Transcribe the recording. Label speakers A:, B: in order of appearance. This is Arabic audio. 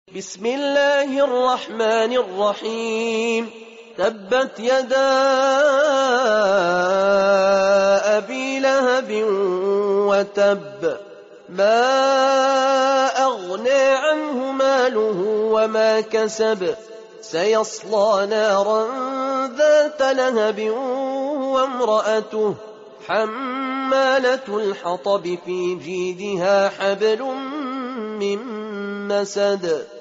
A: بسم الله الرحمن الرحيم. تبت يدا أبي لهب وتب، ما أغنى عنه ماله وما كسب، سيصلى نارا ذات لهب وامرأته حمالة الحطب في جيدها حبل من مسد.